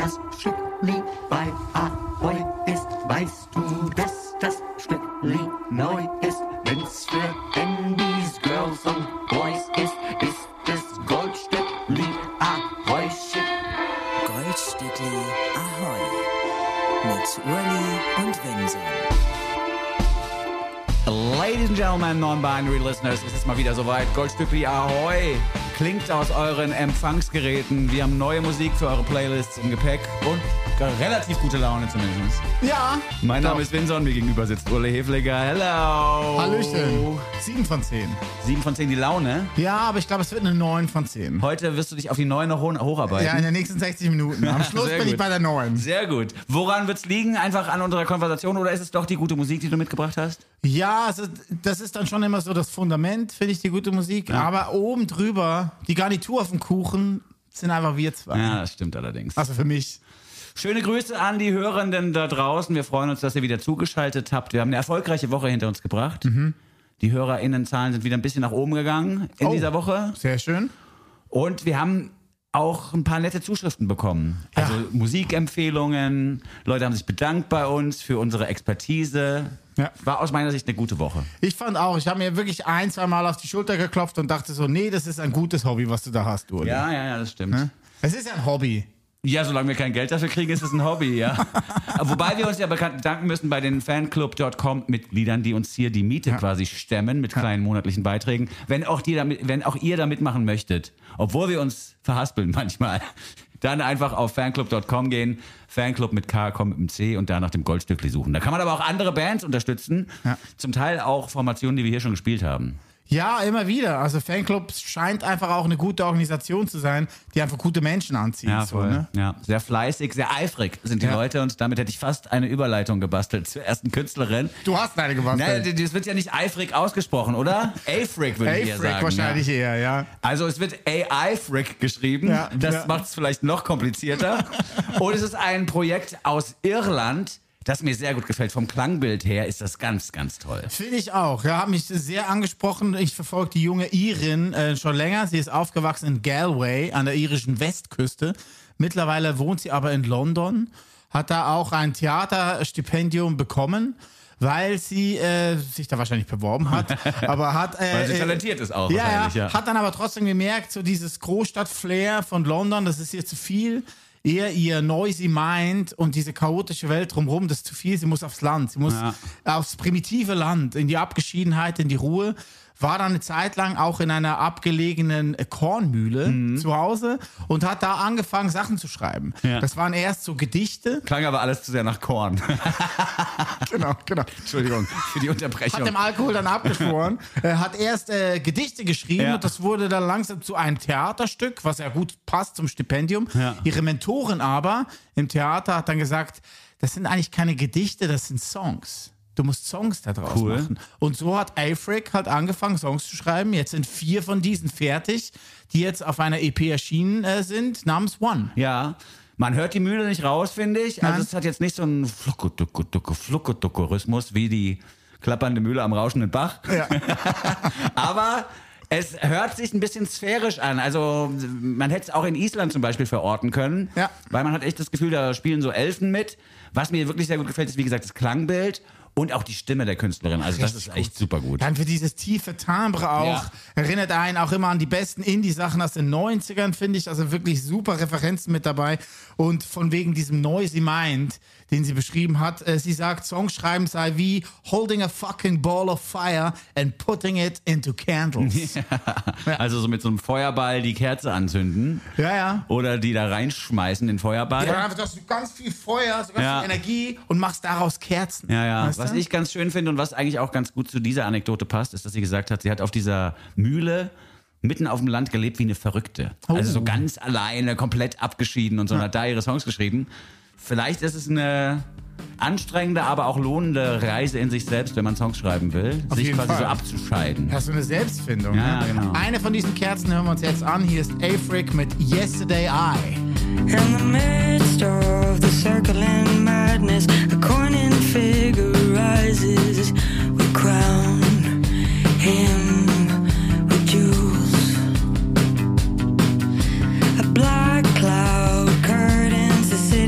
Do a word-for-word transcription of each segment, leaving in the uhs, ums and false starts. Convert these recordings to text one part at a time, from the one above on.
das Stückli bei Ahoi ist, weißt du, dass das Stückli neu ist. Wenn's für Handys, Girls und Boys ist, ist es Goldstückli Ahoi schick. Goldstückli Ahoi mit Uli und Vinson. Ladies and Gentlemen, Non-Binary Listeners, es ist mal wieder soweit. Goldstückli Ahoi klingt aus euren Empfangsgeräten. Wir haben neue Musik für eure Playlists im Gepäck und relativ gute Laune zumindest. Ja. Mein Name ist Vinson, mir gegenüber sitzt Uli Hefliger. Hello. Hallöchen. Sieben von zehn. Sieben von zehn die Laune. Ja, aber ich glaube, es wird eine neun von zehn. Heute wirst du dich auf die neun noch ho- hocharbeiten. Ja, in den nächsten sechzig Minuten. Am Schluss Sehr bin ich gut. bei der neun. Sehr gut. Woran wird's liegen? Einfach an unserer Konversation oder ist es doch die gute Musik, die du mitgebracht hast? Ja, also, das ist dann schon immer so das Fundament, finde ich, die gute Musik. Ja. Aber oben drüber, die Garnitur auf dem Kuchen, sind einfach wir zwei. Ja, das stimmt allerdings. Also für mich. Schöne Grüße an die Hörenden da draußen. Wir freuen uns, dass ihr wieder zugeschaltet habt. Wir haben eine erfolgreiche Woche hinter uns gebracht. Mhm. Die HörerInnenzahlen sind wieder ein bisschen nach oben gegangen in Oh, dieser Woche. Sehr schön. Und wir haben auch ein paar nette Zuschriften bekommen. Ja. Also Musikempfehlungen. Leute haben sich bedankt bei uns für unsere Expertise. Ja. War aus meiner Sicht eine gute Woche. Ich fand auch, ich habe mir wirklich ein, zwei Mal auf die Schulter geklopft und dachte so, nee, das ist ein gutes Hobby, was du da hast, Uli. Ja, ja, ja, das stimmt. Ne? Es ist ja ein Hobby. Ja, solange wir kein Geld dafür kriegen, ist es ein Hobby, ja. Wobei wir uns ja bekannt bedanken müssen bei den fanclub Punkt com Mitgliedern, die uns hier die Miete Ja. quasi stemmen mit kleinen monatlichen Beiträgen. Wenn auch, die damit, wenn auch ihr da mitmachen möchtet, obwohl wir uns verhaspeln manchmal, dann einfach auf fanclub Punkt com gehen, Fanclub mit K, kommt mit dem C und da nach dem Goldstückli suchen. Da kann man aber auch andere Bands unterstützen, Ja. zum Teil auch Formationen, die wir hier schon gespielt haben. Ja, immer wieder. Also Fanclub scheint einfach auch eine gute Organisation zu sein, die einfach gute Menschen anzieht. Ja, so, voll. ne? Ja, sehr fleißig, sehr eifrig sind die Ja. Leute und damit hätte ich fast eine Überleitung gebastelt zur ersten Künstlerin. Du hast eine gemacht. Nein, das wird ja nicht eifrig ausgesprochen, oder? Afrik würde ich eher A-Frick sagen. wahrscheinlich ja. eher, ja. Also es wird A-I-Frick geschrieben. Ja, das ja. macht es vielleicht noch komplizierter. Und es ist ein Projekt aus Irland, das mir sehr gut gefällt. Vom Klangbild her ist das ganz, ganz toll. Finde ich auch. Ja, hat mich sehr angesprochen. Ich verfolge die junge Irin äh, schon länger. Sie ist aufgewachsen in Galway an der irischen Westküste. Mittlerweile wohnt sie aber in London. Hat da auch ein Theaterstipendium bekommen, weil sie äh, sich da wahrscheinlich beworben hat. aber hat äh, Weil sie äh, talentiert ist auch ja, wahrscheinlich, ja, ja. hat dann aber trotzdem gemerkt, so dieses Großstadt-Flair von London, das ist ihr zu viel. Eher ihr noisy Mind und diese chaotische Welt drumherum, das ist zu viel. Sie muss aufs Land, sie muss Ja. aufs primitive Land, in die Abgeschiedenheit, in die Ruhe. War dann eine Zeit lang auch in einer abgelegenen Kornmühle Mhm. zu Hause und hat da angefangen, Sachen zu schreiben. Ja. Das waren erst so Gedichte. Klang aber alles zu sehr nach Korn. Genau, genau. Entschuldigung für die Unterbrechung. Hat dem Alkohol dann abgeschworen. Er hat erst äh, Gedichte geschrieben Ja. und das wurde dann langsam zu einem Theaterstück, was ja gut passt zum Stipendium. Ja. Ihre Mentorin aber im Theater hat dann gesagt, das sind eigentlich keine Gedichte, das sind Songs. Du musst Songs da draus Cool. machen. Und so hat Afrik halt angefangen, Songs zu schreiben. Jetzt sind vier von diesen fertig, die jetzt auf einer E P erschienen äh, sind, namens One. Ja, man hört die Mühle nicht raus, finde ich. Also Nein. es hat jetzt nicht so einen Fluckuduckuducku, Fluckuducku-Rhythmus wie die klappernde Mühle am rauschenden Bach. Ja. Aber es hört sich ein bisschen sphärisch an. Also man hätte es auch in Island zum Beispiel verorten können. Ja. Weil man hat echt das Gefühl, da spielen so Elfen mit. Was mir wirklich sehr gut gefällt, ist wie gesagt das Klangbild und auch die Stimme der Künstlerin. Also das ist echt super gut. Dann für dieses tiefe Timbre auch. Ja. Erinnert einen auch immer an die besten Indie-Sachen aus den neunzigern, finde ich. Also wirklich super Referenzen mit dabei. Und von wegen diesem Noisy Mind, den sie beschrieben hat. Äh, sie sagt, Songschreiben sei wie holding a fucking ball of fire and putting it into candles. Also so mit so einem Feuerball die Kerze anzünden. Ja, ja. Oder die da reinschmeißen, den Feuerball. Ja, du hast ganz viel Feuer, so ganz Ja. viel Energie und machst daraus Kerzen. Ja, ja. Weißt du? Was ich ganz schön finde und was eigentlich auch ganz gut zu dieser Anekdote passt, ist, dass sie gesagt hat, sie hat auf dieser Mühle mitten auf dem Land gelebt wie eine Verrückte. Oh. Also so ganz alleine, komplett abgeschieden und so, und hat da ihre Songs geschrieben. Vielleicht ist es eine anstrengende, aber auch lohnende Reise in sich selbst, wenn man Songs schreiben will, Auf sich jeden quasi Fall. so abzuscheiden. Hast du eine Selbstfindung? Ja, ne? genau. Eine von diesen Kerzen hören wir uns jetzt an. Hier ist Afrik mit Yesterday I. In the midst of the circling madness, a coining figure rises. We crown him with jewels. A black cloud curtains the city.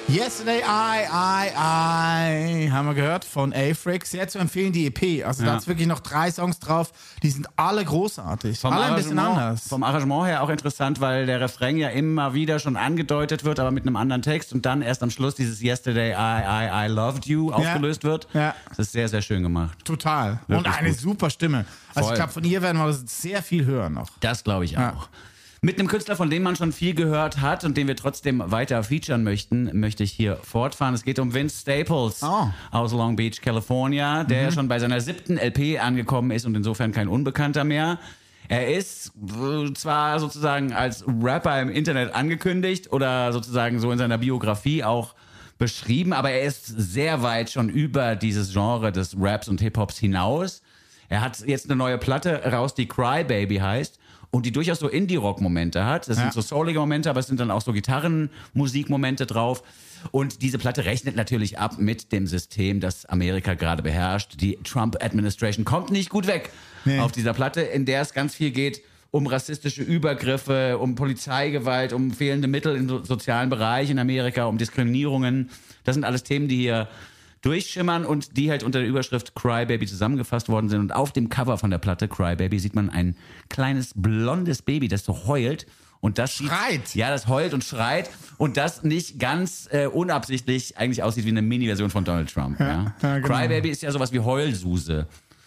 Yesterday I, I, I, haben wir gehört von Afrix. Sehr zu empfehlen, die E P. Also Ja. da ist wirklich noch drei Songs drauf, die sind alle großartig. Vom alle ein bisschen Arrangement- anders. Vom Arrangement her auch interessant, weil der Refrain ja immer wieder schon angedeutet wird, aber mit einem anderen Text und dann erst am Schluss dieses Yesterday I, I, I loved you aufgelöst wird. Ja. Das ist sehr, sehr schön gemacht. Total. Wirklich Und eine gut. super Stimme. Also Voll. ich glaube, von ihr werden wir sehr viel hören noch. Das glaube ich Ja. auch. Mit einem Künstler, von dem man schon viel gehört hat und den wir trotzdem weiter featuren möchten, möchte ich hier fortfahren. Es geht um Vince Staples Oh. aus Long Beach, California, der Mhm. schon bei seiner siebten L P angekommen ist und insofern kein Unbekannter mehr. Er ist äh, zwar sozusagen als Rapper im Internet angekündigt oder sozusagen so in seiner Biografie auch beschrieben, aber er ist sehr weit schon über dieses Genre des Raps und Hip-Hops hinaus. Er hat jetzt eine neue Platte raus, die Cry Baby heißt und die durchaus so Indie-Rock-Momente hat. Das Ja. sind so soulige Momente, aber es sind dann auch so Gitarrenmusik-Momente drauf. Und diese Platte rechnet natürlich ab mit dem System, das Amerika gerade beherrscht. Die Trump-Administration kommt nicht gut weg Nee. auf dieser Platte, in der es ganz viel geht um rassistische Übergriffe, um Polizeigewalt, um fehlende Mittel im so- sozialen Bereich in Amerika, um Diskriminierungen. Das sind alles Themen, die hier durchschimmern und die halt unter der Überschrift Cry Baby zusammengefasst worden sind. Und auf dem Cover von der Platte Cry Baby sieht man ein kleines blondes Baby, das so heult. Und das sieht- Schreit. Ja, das heult und schreit. Und das nicht ganz äh, unabsichtlich eigentlich aussieht wie eine Mini-Version von Donald Trump. Ja, ja, genau. Cry Baby ist ja sowas wie Heulsuse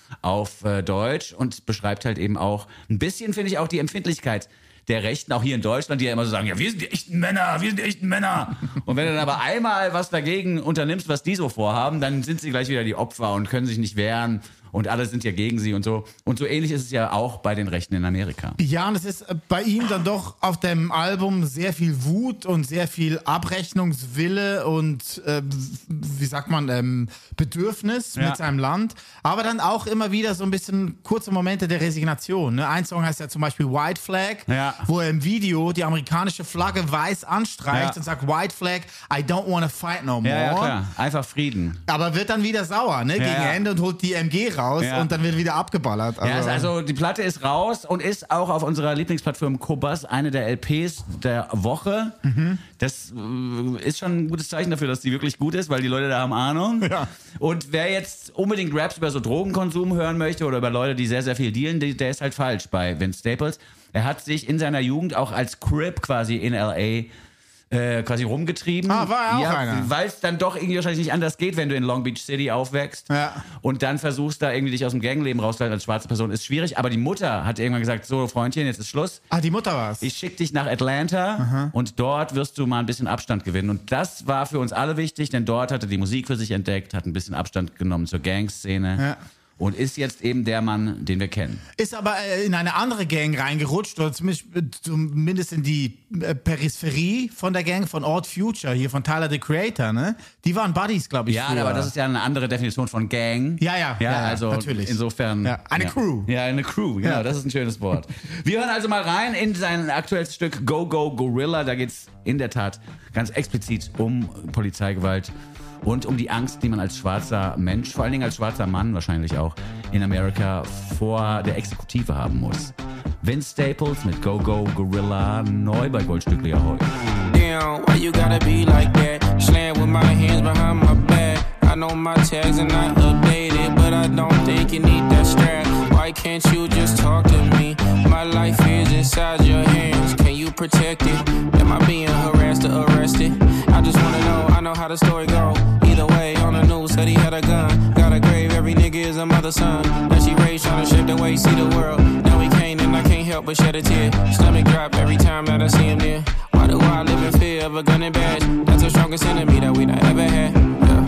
auf äh, Deutsch und beschreibt halt eben auch ein bisschen, finde ich, auch die Empfindlichkeit der Rechten, auch hier in Deutschland, die ja immer so sagen, ja, wir sind die echten Männer, wir sind die echten Männer. Und wenn du dann aber einmal was dagegen unternimmst, was die so vorhaben, dann sind sie gleich wieder die Opfer und können sich nicht wehren und alle sind ja gegen sie und so. Und so ähnlich ist es ja auch bei den Rechten in Amerika. Ja, und es ist äh, bei ihm dann doch auf dem Album sehr viel Wut und sehr viel Abrechnungswille und, äh, wie sagt man, ähm, Bedürfnis Ja. mit seinem Land. Aber dann auch immer wieder so ein bisschen kurze Momente der Resignation. Ne? Ein Song heißt ja zum Beispiel White Flag, Ja. wo er im Video die amerikanische Flagge weiß anstreicht Ja. und sagt, White Flag, I don't wanna fight no more. Ja, ja, klar. Einfach Frieden. Aber wird dann wieder sauer, ne? Gegen ja. Ende und holt die M G raus Ja. und dann wird wieder abgeballert. Ja, ist also die Platte ist raus und ist auch auf unserer Lieblingsplattform Kobas eine der L Ps der Woche. Das äh, ist schon ein gutes Zeichen dafür, dass die wirklich gut ist, weil die Leute da haben Ahnung. Ja. Und wer jetzt unbedingt Raps über so Drogenkonsum hören möchte oder über Leute, die sehr, sehr viel dealen, die, der ist halt falsch bei Vince Staples. Er hat sich in seiner Jugend auch als Crip quasi in L A äh, quasi rumgetrieben. Ah, war er auch ja, einer? weil es dann doch irgendwie wahrscheinlich nicht anders geht, wenn du in Long Beach City aufwächst Ja. und dann versuchst da irgendwie dich aus dem Gangleben rauszuhalten als schwarze Person, ist schwierig. Aber die Mutter hat irgendwann gesagt, so Freundchen, jetzt ist Schluss. Ah, die Mutter war's. Ich schicke dich nach Atlanta und dort wirst du mal ein bisschen Abstand gewinnen. Und das war für uns alle wichtig, denn dort hat er die Musik für sich entdeckt, hat ein bisschen Abstand genommen zur Gangszene. Ja. Und ist jetzt eben der Mann, den wir kennen. Ist aber äh, in eine andere Gang reingerutscht, oder zumindest, äh, zumindest in die äh, Peripherie von der Gang von Odd Future, hier von Tyler, the Creator, ne? Die waren Buddies, glaube ich. Ja, früher. aber das ist ja eine andere Definition von Gang. Ja, ja, ja, ja, also natürlich. insofern. Ja, eine Crew. Ja, eine Crew, genau, Ja. das ist ein schönes Wort. Wir hören also mal rein in sein aktuelles Stück Go Go Gorilla. Da geht es in der Tat ganz explizit um Polizeigewalt und um die Angst, die man als schwarzer Mensch, vor allen Dingen als schwarzer Mann wahrscheinlich auch, in Amerika vor der Exekutive haben muss. Vince Staples mit Go Go Gorilla, neu bei Goldstückli Ahoi. Damn, why you gotta be like that? Slam with my hands behind my back. I know my tags are not updated, but I don't think you need that strap. Why can't you just talk to me? My life is inside your hands. Can you protect it? Am I being harassed or arrested? I just wanna know, I know how the story go. Either way, on the news, said he had a gun. Got a grave, every nigga is a mother son. Now she raised, tryna shape the way you see the world. Now we can't, and I can't help but shed a tear. Stomach drop every time that I see him there. Why do I live in fear of a gun and badge? That's the strongest enemy that we done ever had. Yeah.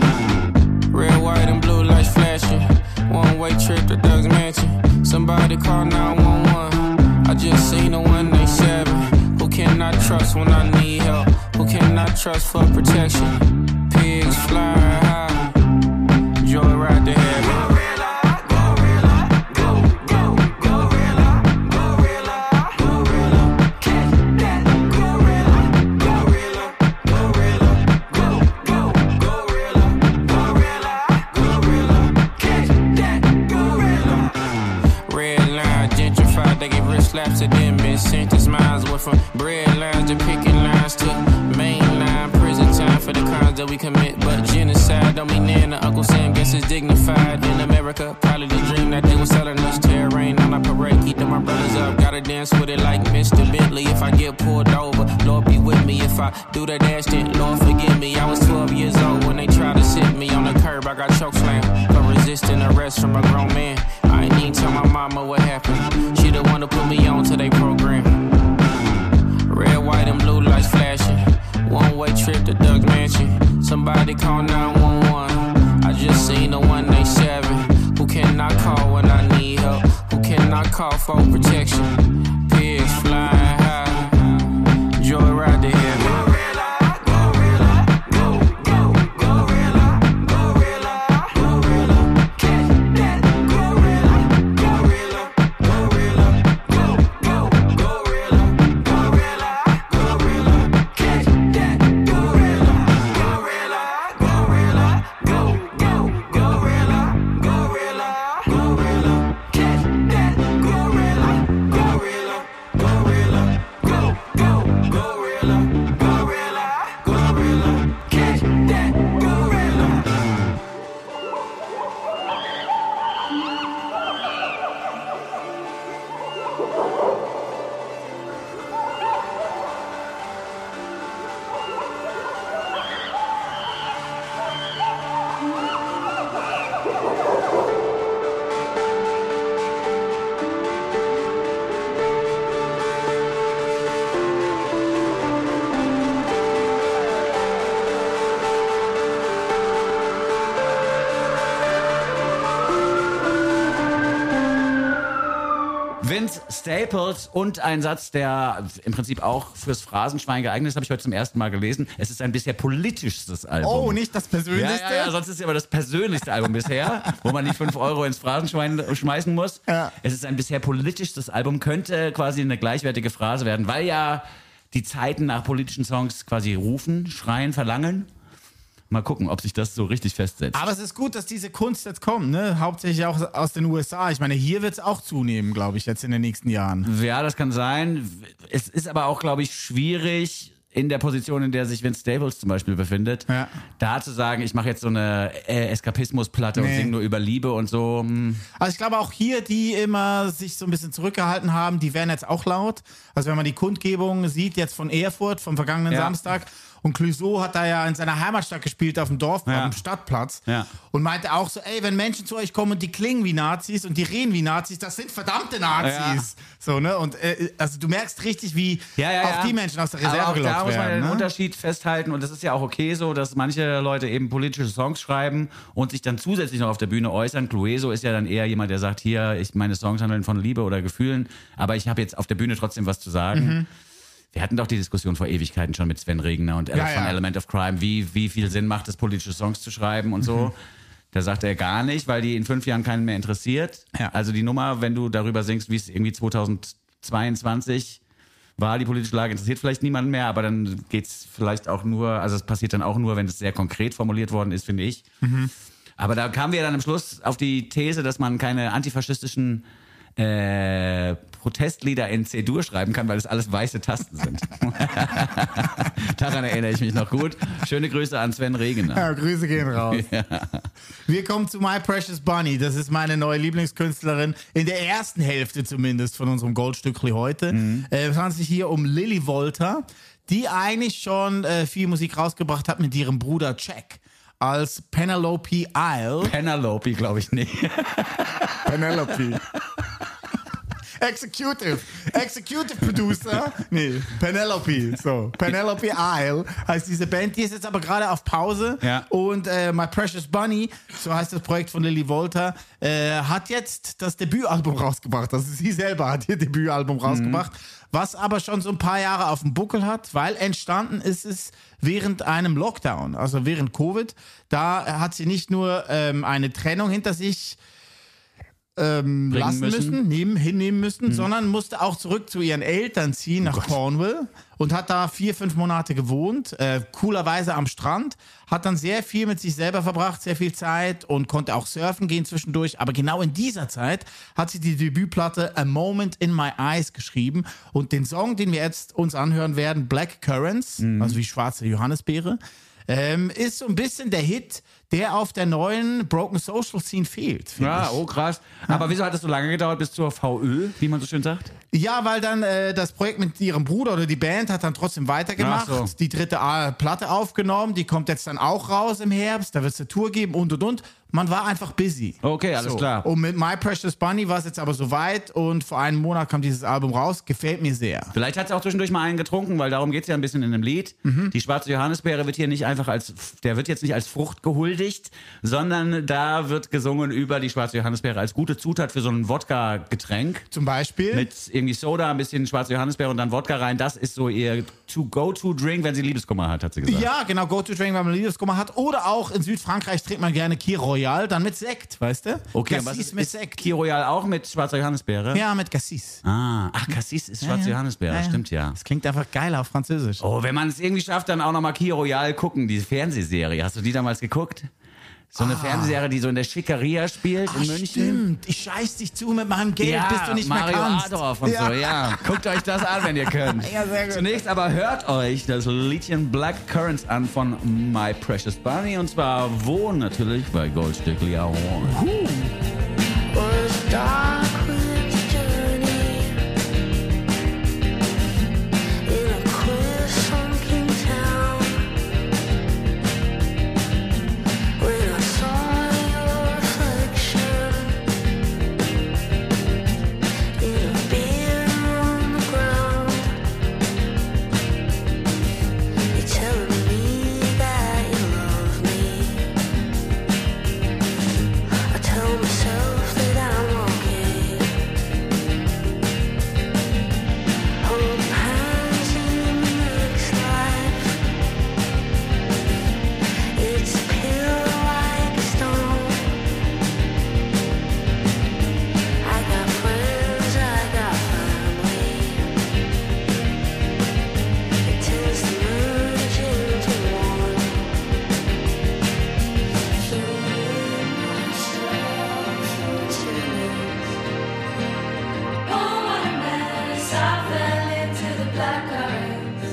Red, white, and blue lights flashing. One-way trip to Doug's mansion. Somebody call nine one one. I just seen a one eighty-seven. Who can I trust when I need help? Who can I trust for protection? Pigs flying high. Joyride to heaven. Slaps to them been sent to smiles. Went from bread lines to picking lines to main line. Prison time for the crimes that we commit. But genocide don't mean Nana. Uncle Sam guess it's dignified. In America, probably the dream that they were selling us. Terrain on our parade, keeping my brothers up. Gotta dance with it like Mister Bentley. If I get pulled over, Lord be with me. If I do that dash, then Lord forgive me. I was twelve years old when they tried to sit me on the curb. I got choke slammed for resisting arrest from a grown man. I ain't even tell my mama what happened. She the one to put me on to their program. Red, white, and blue lights flashing. One-way trip to Doug's mansion. Somebody call nine one one. I just seen the one eight seven. Who cannot call when I need help? Who cannot call for protection? Pigs flying high. Joyride to heaven. Vince Staples und ein Satz, der im Prinzip auch fürs Phrasenschwein geeignet ist, habe ich heute zum ersten Mal gelesen. Es ist ein bisher politischstes Album. Oh, nicht das Persönlichste? Ja, ja, ja, sonst ist es aber das persönlichste Album bisher, wo man nicht fünf Euro ins Phrasenschwein schmeißen muss. Ja. Es ist ein bisher politischstes Album, könnte quasi eine gleichwertige Phrase werden, weil ja die Zeiten nach politischen Songs quasi rufen, schreien, verlangen. Mal gucken, ob sich das so richtig festsetzt. Aber es ist gut, dass diese Kunst jetzt kommt, ne? Hauptsächlich auch aus den U S A. Ich meine, hier wird es auch zunehmen, glaube ich, jetzt in den nächsten Jahren. Ja, das kann sein. Es ist aber auch, glaube ich, schwierig in der Position, in der sich Vince Staples zum Beispiel befindet, ja. da zu sagen, ich mache jetzt so eine äh, Eskapismusplatte nee. und singe nur über Liebe und so. Hm. Also ich glaube auch hier, die immer sich so ein bisschen zurückgehalten haben, die werden jetzt auch laut. Also wenn man die Kundgebung sieht, jetzt von Erfurt, vom vergangenen ja. Samstag, und Clouseau hat da ja in seiner Heimatstadt gespielt, auf dem Dorf, ja. auf dem Stadtplatz. Ja. Und meinte auch so, ey, wenn Menschen zu euch kommen und die klingen wie Nazis und die reden wie Nazis, das sind verdammte Nazis. Ja. So, ne? Und äh, also du merkst richtig, wie ja, ja, auch ja. die Menschen aus der Reserve gelockt werden. Da muss man den ne? Unterschied festhalten. Und das ist ja auch okay so, dass manche Leute eben politische Songs schreiben und sich dann zusätzlich noch auf der Bühne äußern. Clouseau ist ja dann eher jemand, der sagt, hier, ich, meine Songs handeln von Liebe oder Gefühlen, aber ich habe jetzt auf der Bühne trotzdem was zu sagen. Mhm. Wir hatten doch die Diskussion vor Ewigkeiten schon mit Sven Regner und ja, von ja. Element of Crime, wie, wie viel Sinn macht es, politische Songs zu schreiben und so. Mhm. Da sagt er gar nicht, weil die in fünf Jahren keinen mehr interessiert. Ja. Also die Nummer, wenn du darüber singst, wie es irgendwie zweitausendzweiundzwanzig war, die politische Lage interessiert vielleicht niemanden mehr, aber dann geht's vielleicht auch nur, also es passiert dann auch nur, wenn es sehr konkret formuliert worden ist, finde ich. Mhm. Aber da kamen wir dann am Schluss auf die These, dass man keine antifaschistischen Äh, Protestlieder in C-Dur schreiben kann, weil es alles weiße Tasten sind. Daran erinnere ich mich noch gut. Schöne Grüße an Sven Regner. Ja, Grüße gehen raus. Ja. Wir kommen zu My Precious Bunny. Das ist meine neue Lieblingskünstlerin, in der ersten Hälfte zumindest von unserem Goldstückli heute. Mhm. Äh, es handelt sich hier um Lily Volta, die eigentlich schon äh, viel Musik rausgebracht hat mit ihrem Bruder Jack als Penelope Isle. Penelope, glaube ich nicht. Penelope. Executive. Executive Producer. Nee, Penelope. So, Penelope Isle heißt diese Band. Die ist jetzt aber gerade auf Pause. Ja. Und äh, My Precious Bunny, so heißt das Projekt von Lily Volta, äh, hat jetzt das Debütalbum rausgebracht. Also sie selber hat ihr Debütalbum rausgebracht. Mhm. Was aber schon so ein paar Jahre auf dem Buckel hat, weil entstanden ist es während einem Lockdown, also während Covid. Da hat sie nicht nur ähm, eine Trennung hinter sich Ähm, lassen müssen, müssen nehmen, hinnehmen müssen, mhm. sondern musste auch zurück zu ihren Eltern ziehen nach oh Cornwall und hat da vier, fünf Monate gewohnt, äh, coolerweise am Strand, hat dann sehr viel mit sich selber verbracht, sehr viel Zeit und konnte auch surfen gehen zwischendurch, aber genau in dieser Zeit hat sie die Debütplatte A Moment in My Eyes geschrieben und den Song, den wir jetzt uns anhören werden, Black Currants, mhm. also wie schwarze Johannisbeere, ähm, ist so ein bisschen der Hit, der auf der neuen Broken Social Scene fehlt. find Ja, ich. oh krass. Aber wieso hat es so lange gedauert bis zur V Ö, wie man so schön sagt? Ja, weil dann äh, das Projekt mit ihrem Bruder oder die Band hat dann trotzdem weitergemacht. Ach so. Die dritte äh, Platte aufgenommen, die kommt jetzt dann auch raus im Herbst. Da wird es eine Tour geben und und und. Man war einfach busy. Okay, alles So. klar. Und mit My Precious Bunny war es jetzt aber soweit und vor einem Monat kam dieses Album raus. Gefällt mir sehr. Vielleicht hat sie auch zwischendurch mal einen getrunken, weil darum geht es ja ein bisschen in einem Lied. Mhm. Die schwarze Johannisbeere wird hier nicht einfach als, der wird jetzt nicht als Frucht gehuldigt, sondern da wird gesungen über die schwarze Johannisbeere als gute Zutat für so ein Wodka-Getränk. Zum Beispiel. Mit irgendwie Soda, ein bisschen schwarze Johannisbeere und dann Wodka rein. Das ist so ihr To-Go-To-Drink, wenn sie Liebeskummer hat, hat sie gesagt. Ja, genau, Go-To-Drink, wenn man Liebeskummer hat. Oder auch in Südfrankreich trinkt man gerne Kir Royal, dann mit Sekt, weißt du? Okay, Cassis was ist, mit ist Sekt. Kir Royal auch mit schwarzer Johannisbeere? Ja, mit Cassis. Ah, ach, Cassis ist schwarze Johannisbeere, stimmt ja. Das klingt einfach geil auf Französisch. Oh, wenn man es irgendwie schafft, dann auch nochmal Kir Royal gucken, diese Fernsehserie. Hast du die damals geguckt? So eine Fernsehserie, die so in der Schickeria spielt in Ah, München. stimmt. Ich scheiß dich zu mit meinem Geld, Ja, bis du nicht Mario mehr kannst. Adorf und so, ja. Guckt euch das an, wenn ihr könnt. Ja, sehr gut. Zunächst aber hört euch das Liedchen Black Currants an von My Precious Bunny und zwar wo natürlich bei Goldstückli Ahorn. Was dark with its journey in a queer sunken town. When I saw your reflection in a beer on the ground, you're telling me that you love me. I tell myself that I'm okay. Hold hands in the next life. It's pure like a stone. I got friends, I got family. It tends to merge into one. Oh, what a mess, I fell into the black currents.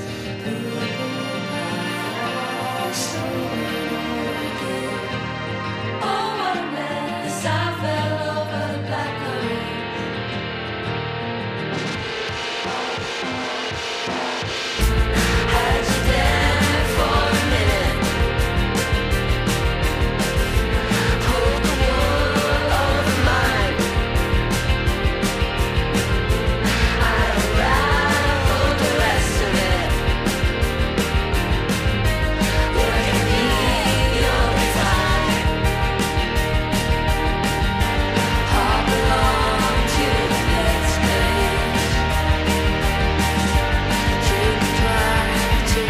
Oh, what a mess, I fell over the black currents. Had you there for a minute? Hold the world over mine. I'd unravel the rest of it. Would it be your time? Hop along to the next place. Drink dry to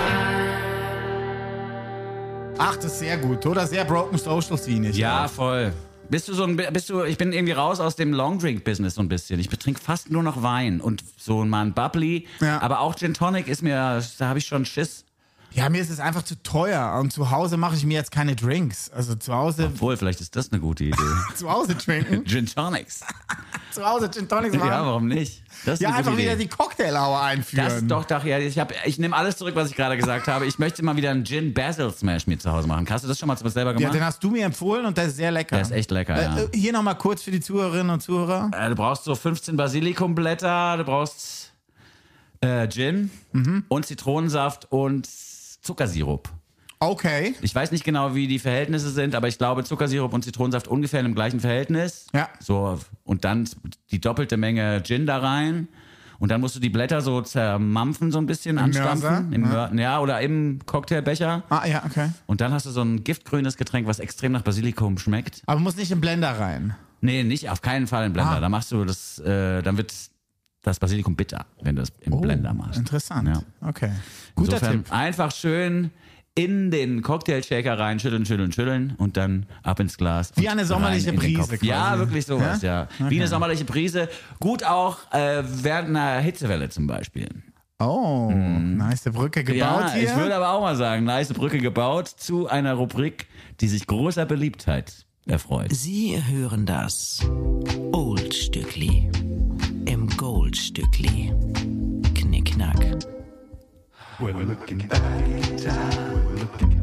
the Ach, das ist sehr gut, oder? Sehr Broken Social Scene. Ja, voll. Bist du so ein, bist du, ich bin irgendwie raus aus dem Longdrink-Business so ein bisschen. Ich trinke fast nur noch Wein und so mal ein Bubbly. Ja. Aber auch Gin Tonic ist mir, da habe ich schon Schiss. Ja, mir ist es einfach zu teuer. Und zu Hause mache ich mir jetzt keine Drinks. Also zu Hause, Obwohl, vielleicht ist das eine gute Idee. zu Hause trinken. Gin Tonics. zu Hause Gin Tonics machen. Ja, warum nicht? Das ist Ja, eine gute einfach Idee. wieder die Cocktail-Hour einführen. Das doch, doch, ja. Ich, hab, ich nehme alles zurück, was ich gerade gesagt habe. Ich möchte mal wieder einen Gin Basil Smash mir zu Hause machen. Hast du das schon mal selber Ja, gemacht? den hast du mir empfohlen und der ist sehr lecker. Der ist echt lecker, ja. Äh, äh, hier nochmal kurz für die Zuhörerinnen und Zuhörer. Äh, du brauchst so fünfzehn Basilikumblätter, du brauchst äh, Gin Mhm. und Zitronensaft und Zuckersirup. Okay. Ich weiß nicht genau, wie die Verhältnisse sind, aber ich glaube Zuckersirup und Zitronensaft ungefähr im gleichen Verhältnis. Ja. So, und dann die doppelte Menge Gin da rein. Und dann musst du die Blätter so zermampfen, so ein bisschen anstampfen. Mörser? Im Ja. Mör- ja, oder im Cocktailbecher. Ah, ja, okay. Und dann hast du so ein giftgrünes Getränk, was extrem nach Basilikum schmeckt. Aber muss nicht im Blender rein. Nee, nicht, auf keinen Fall im Blender. Ah. Da machst du das, äh, dann wird das Basilikum bitter, wenn du das im Blender machst. Interessant. Ja. Okay. Guter Insofern Tipp. einfach schön in den Cocktailshaker rein, schütteln, schütteln, schütteln und dann ab ins Glas. Wie und eine sommerliche rein in den Brise Kopf. Ja, quasi. wirklich sowas, ja. Ja? Wie eine sommerliche Brise. Gut auch äh, während einer Hitzewelle zum Beispiel. Oh, nice Brücke gebaut ja, hier. ich würde aber auch mal sagen, nice Brücke gebaut zu einer Rubrik, die sich großer Beliebtheit erfreut. Sie hören das Oldstückli im Goldstückli. Knickknack. We're looking back in time. We're looking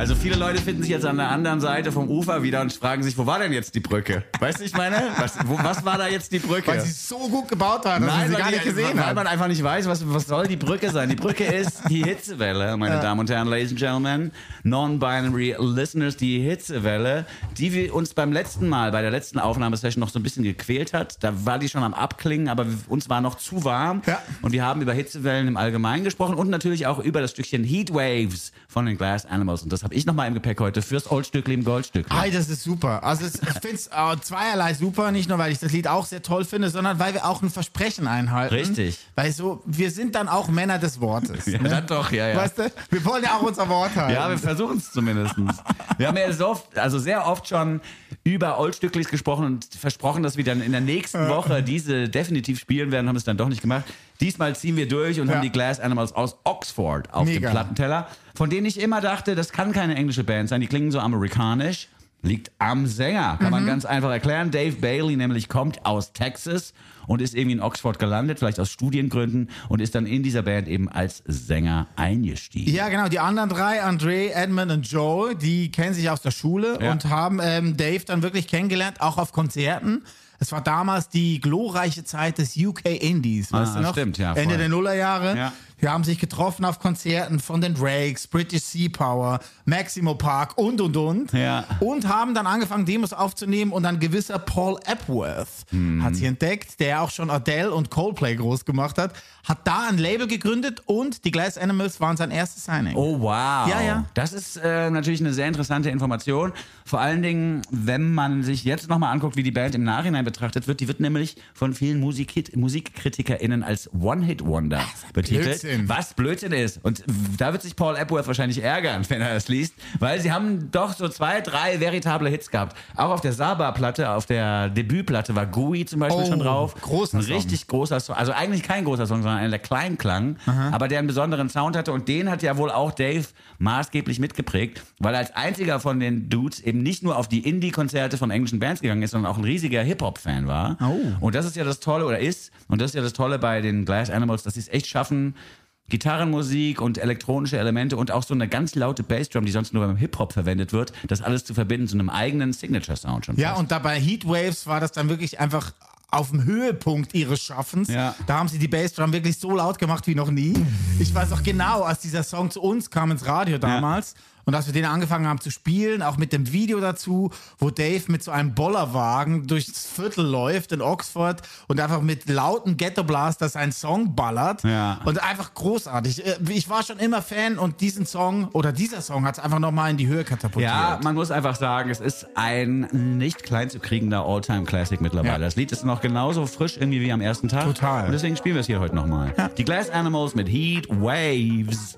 Also viele Leute finden sich jetzt an der anderen Seite vom Ufer wieder und fragen sich, wo war denn jetzt die Brücke? Weißt du, ich meine? Was, wo, was war da jetzt die Brücke? Weil sie es so gut gebaut haben, dass man sie weil gar die- nicht gesehen weil hat. man einfach nicht weiß, was, was soll die Brücke sein. Die Brücke ist die Hitzewelle, meine Damen und Herren, Ladies and Gentlemen, Non-Binary Listeners, die Hitzewelle, die wir uns beim letzten Mal, bei der letzten Aufnahmesession noch so ein bisschen gequält hat. Da war die schon am Abklingen, aber uns war noch zu warm. Ja. Und wir haben über Hitzewellen im Allgemeinen gesprochen und natürlich auch über das Stückchen Heatwaves von den Glass Animals. Und das habe ich nochmal im Gepäck heute fürs Oldstückli im Goldstückli. Ei, das ist super. Also es, ich finde es äh, zweierlei super, nicht nur, weil ich das Lied auch sehr toll finde, sondern weil wir auch ein Versprechen einhalten. Richtig. Weil so, wir sind dann auch Männer des Wortes. Ja, ne? dann doch, ja, ja. Weißt du, wir wollen ja auch unser Wort halten. Ja, wir versuchen es zumindest. Wir haben ja so oft, also sehr oft schon über Oldstücklis gesprochen und versprochen, dass wir dann in der nächsten Woche diese definitiv spielen werden, haben es dann doch nicht gemacht. Diesmal ziehen wir durch und Ja. haben die Glass Animals aus Oxford auf Mega. dem Plattenteller, von denen ich immer dachte, das kann keine englische Band sein, die klingen so amerikanisch. Liegt am Sänger, kann Mhm. man ganz einfach erklären. Dave Bailey nämlich kommt aus Texas und ist irgendwie in Oxford gelandet, vielleicht aus Studiengründen, und ist dann in dieser Band eben als Sänger eingestiegen. Ja, genau. Die anderen drei, Andre, Edmund und Joe, die kennen sich aus der Schule Ja. und haben ähm, Dave dann wirklich kennengelernt, auch auf Konzerten. Es war damals die glorreiche Zeit des U K Indies, weißt Ah, du noch? stimmt, ja, Ende voll. der Nullerjahre. Ja. Wir haben sich getroffen auf Konzerten von den Drakes, British Sea Power, Maximo Park und, und, und. Ja. Und haben dann angefangen, Demos aufzunehmen und ein gewisser Paul Epworth Hm. hat sie entdeckt, der auch schon Adele und Coldplay groß gemacht hat, hat da ein Label gegründet und die Glass Animals waren sein erstes Signing. Oh, wow. Ja, ja. Das ist äh, natürlich eine sehr interessante Information. Vor allen Dingen, wenn man sich jetzt nochmal anguckt, wie die Band im Nachhinein betrachtet wird. Die wird nämlich von vielen Musik MusikkritikerInnen als One-Hit-Wonder betitelt. Blödsinn. Was Blödsinn ist. Und da wird sich Paul Epworth wahrscheinlich ärgern, wenn er das liest. Weil sie haben doch so zwei, drei veritable Hits gehabt. Auch auf der Saba-Platte, auf der Debütplatte war Gooey zum Beispiel Oh, schon drauf. großer Ein Song. richtig großer Song. Also eigentlich kein großer Song, sondern einer, der klein klang. Aber der einen besonderen Sound hatte. Und den hat ja wohl auch Dave maßgeblich mitgeprägt. Weil er als einziger von den Dudes eben nicht nur auf die Indie-Konzerte von englischen Bands gegangen ist, sondern auch ein riesiger Hip-Hop-Fan war. Oh. Und das ist ja das Tolle, oder ist, und das ist ja das Tolle bei den Glass Animals, dass sie es echt schaffen, Gitarrenmusik und elektronische Elemente und auch so eine ganz laute Bassdrum, die sonst nur beim Hip-Hop verwendet wird, das alles zu verbinden zu einem eigenen Signature-Sound schon. Ja, fast. und da bei Heatwaves war das dann wirklich einfach auf dem Höhepunkt ihres Schaffens. Ja. Da haben sie die Bassdrum wirklich so laut gemacht wie noch nie. Ich weiß auch genau, als dieser Song zu uns kam ins Radio damals und als wir den angefangen haben zu spielen, auch mit dem Video dazu, wo Dave mit so einem Bollerwagen durchs Viertel läuft in Oxford und einfach mit lauten Ghetto-Blasters einen Song ballert. Ja. Und einfach großartig. Ich war schon immer Fan und diesen Song oder dieser Song hat es einfach nochmal in die Höhe katapultiert. Ja, man muss einfach sagen, es ist ein nicht klein zu kriegender All-Time-Classic mittlerweile. Ja. Das Lied ist noch genauso frisch irgendwie wie am ersten Tag. Total. Und deswegen spielen wir es hier heute nochmal. Ja. Die Glass Animals mit Heat Waves.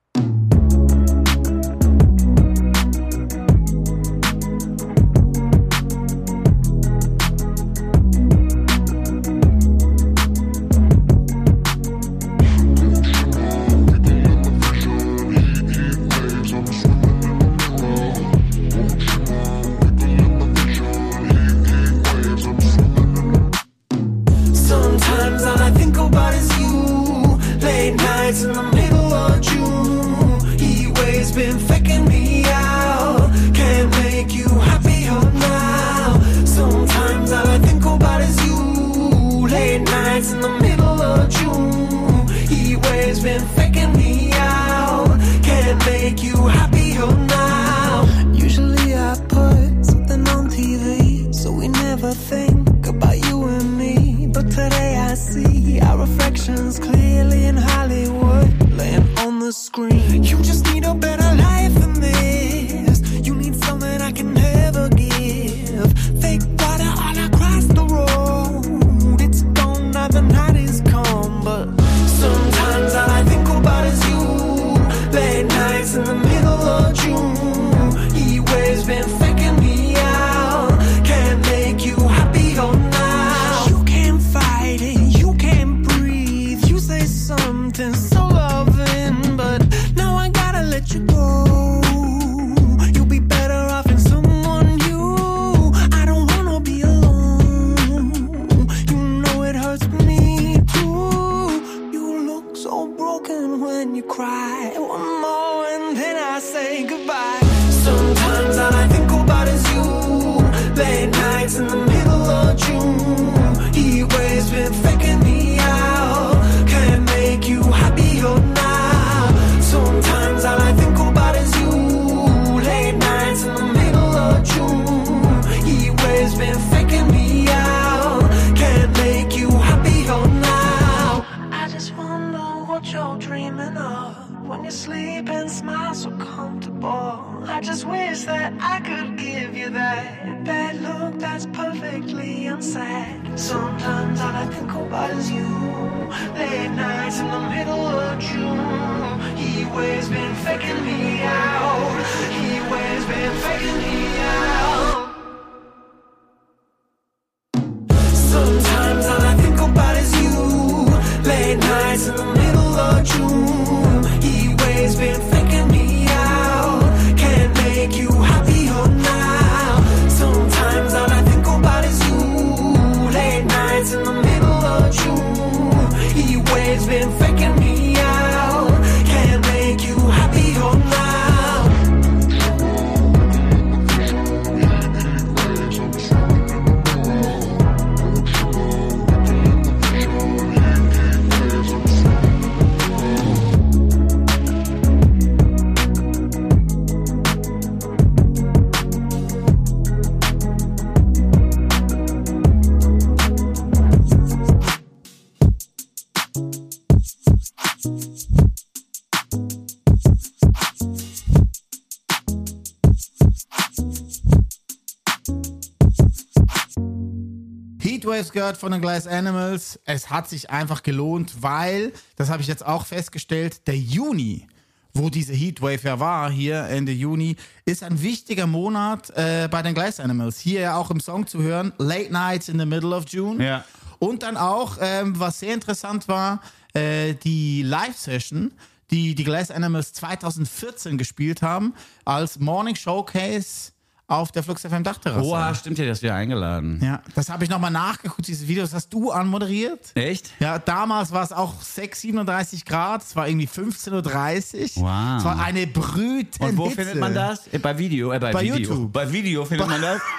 Sometimes all I think about is you. Late nights in the middle of June. Heat waves been faking me out. Can't make you happier now. Sometimes all I think about is you. Late nights in the middle of June. Heat waves been faking me out. Can't make you happier now. Usually I put something on T V, so we never think about you and me. But today I see our reflections clearly in Hollywood, laying on the screen. You just need a better life than this. You need something I can never give. Fake water all across the road. It's gone now, the night is come. But sometimes all I think about is you. Late nights in the middle of June. Heat waves been faking me out. Can't make you happier now. You can't fight it, you can't breathe. You say something so loving, but now I gotta let you go. You'll be better off in someone new. I don't wanna be alone. You know it hurts me too. You look so broken when you cry. One more and then I say goodbye. dreaming of. When you sleep and smile so comfortable, I just wish that I could give you that bad look that's perfectly unsaid. Sometimes all I think about is you. Late nights in the middle of June. He waves been faking me out. He waves been faking me out. Sometimes all I think about is you. Late nights in the middle of June. He waves been faking me out. Can't make you happier now. Sometimes all I think about is you. Late nights in the middle of June. He waves been faking me out. Can't make you happier now. Heatwaves gehört von den Glass Animals. Es hat sich einfach gelohnt, weil, das habe ich jetzt auch festgestellt, der Juni, wo diese Heatwave ja war, hier Ende Juni, ist ein wichtiger Monat äh, bei den Glass Animals. Hier ja auch im Song zu hören, Late Nights in the Middle of June. Ja. Und dann auch, ähm, was sehr interessant war, äh, die Live-Session, die die Glass Animals zwanzig vierzehn gespielt haben, als Morning Showcase auf der Flux F M Dachterrasse. Oha, stimmt ja, das wir eingeladen. Ja, das habe ich nochmal nachgeguckt, dieses Video, das hast du anmoderiert. Echt? Ja, damals war es auch sechs, siebenunddreißig Grad, es war irgendwie fünfzehn Uhr dreißig. Wow. Es war eine brütende Und wo Hitze. findet man das? Äh, Bei Video, äh, bei, Bei Video. YouTube. Bei Video findet man das?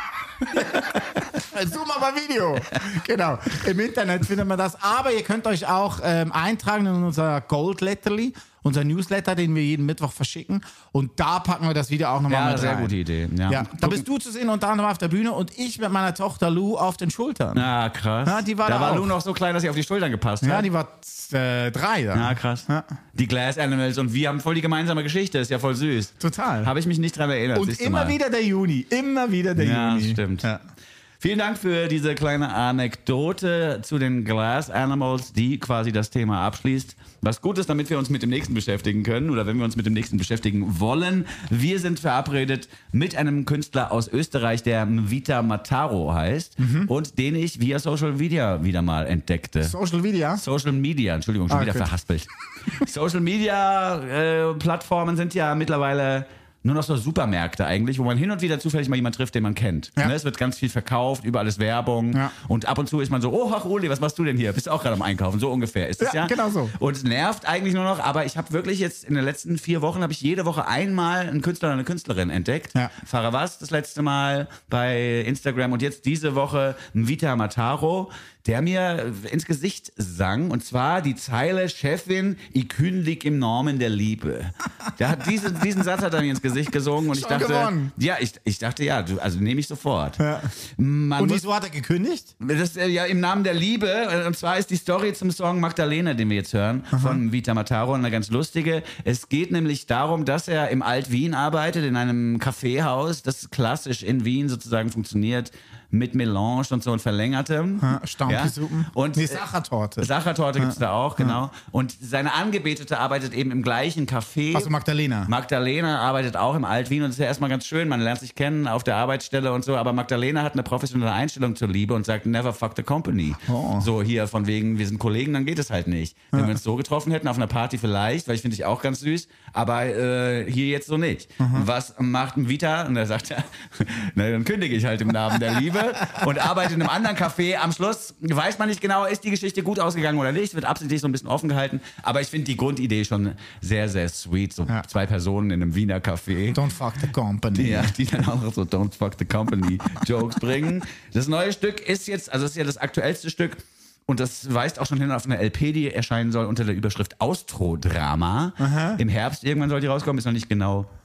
Zoom aber Video. Genau. Im Internet findet man das. Aber ihr könnt euch auch ähm, eintragen in unser Gold Letterly, unser Newsletter, den wir jeden Mittwoch verschicken. Und da packen wir das Video auch nochmal Ja, mit sehr rein. gute Idee. Ja. Ja, da bist du zu sehen, unter anderem auf der Bühne und ich mit meiner Tochter Lou auf den Schultern. Ah, krass. Ja, die war da da war auch. Lou noch so klein, dass sie auf die Schultern gepasst Ja, hat. die war äh, drei da. Ja, krass. Ja. Die Glass Animals und wir haben voll die gemeinsame Geschichte. Ist ja voll süß. Total. Habe ich mich nicht dran erinnert. Und siehst du immer mal. wieder der Juni. Immer wieder der Ja, Juni. stimmt. Ja. Vielen Dank für diese kleine Anekdote zu den Glass Animals, die quasi das Thema abschließt. Was gut ist, damit wir uns mit dem nächsten beschäftigen können oder wenn wir uns mit dem nächsten beschäftigen wollen. Wir sind verabredet mit einem Künstler aus Österreich, der Mvita Mataro heißt und den ich via Social Media wieder mal entdeckte. Social Media. Social Media, Entschuldigung, schon Ah, wieder gut. verhaspelt. Social Media äh, Plattformen sind ja mittlerweile nur noch so Supermärkte eigentlich, wo man hin und wieder zufällig mal jemanden trifft, den man kennt. Ja. Ne, es wird ganz viel verkauft, überall ist Werbung Ja. und ab und zu ist man so, oh, ach Uli, was machst du denn hier? Bist du auch gerade am Einkaufen? So ungefähr ist es ja. Ja, genau so. Und es nervt eigentlich nur noch, aber ich habe wirklich jetzt in den letzten vier Wochen, habe ich jede Woche einmal einen Künstler oder eine Künstlerin entdeckt. Ja. Faravas das letzte Mal bei Instagram und jetzt diese Woche Mvita Mataro, der mir ins Gesicht sang, und zwar die Zeile, Chefin, ich kündig im Namen der Liebe. Der hat diese, diesen Satz hat er mir ins Gesicht gesungen und ich Schon dachte, gewonnen. ja, ich, ich dachte, ja, du, also nehme ich sofort. Ja. Man Und muss, wieso hat er gekündigt? das äh, ja im Namen der Liebe, und zwar ist die Story zum Song Magdalena, den wir jetzt hören, von Mvita Mataro, eine ganz lustige. Es geht nämlich darum, dass er im Alt-Wien arbeitet, in einem Kaffeehaus, das klassisch in Wien sozusagen funktioniert, mit Melange und so und verlängertem. Ja, Stammpisuppen. Ja. Und Nee, äh, Sachertorte. Sachertorte gibt's da auch, genau. Und seine Angebetete arbeitet eben im gleichen Café. Also Magdalena. Magdalena arbeitet auch im Alt-Wien und das ist ja erstmal ganz schön, man lernt sich kennen auf der Arbeitsstelle und so, aber Magdalena hat eine professionelle Einstellung zur Liebe und sagt, never fuck the company. Oh. So hier von wegen, wir sind Kollegen, dann geht es halt nicht. Wenn wir uns so getroffen hätten, auf einer Party vielleicht, weil ich finde ich auch ganz süß, aber äh, hier jetzt so nicht. Und was macht ein Vita? Und er sagt, ja, na, dann kündige ich halt im Namen der Liebe und arbeite in einem anderen Café. Am Schluss weiß man nicht genau, ist die Geschichte gut ausgegangen oder nicht, wird absichtlich so ein bisschen offen gehalten, aber ich finde die Grundidee schon sehr, sehr sweet, so Ja. zwei Personen in einem Wiener Café. Don't fuck the company. Ja, die dann auch so Don't fuck the company Jokes bringen. Das neue Stück ist jetzt, also das ist ja das aktuellste Stück und das weist auch schon hin auf eine L P, die erscheinen soll unter der Überschrift Austrodrama. Im Herbst irgendwann soll die rauskommen, ist noch nicht genau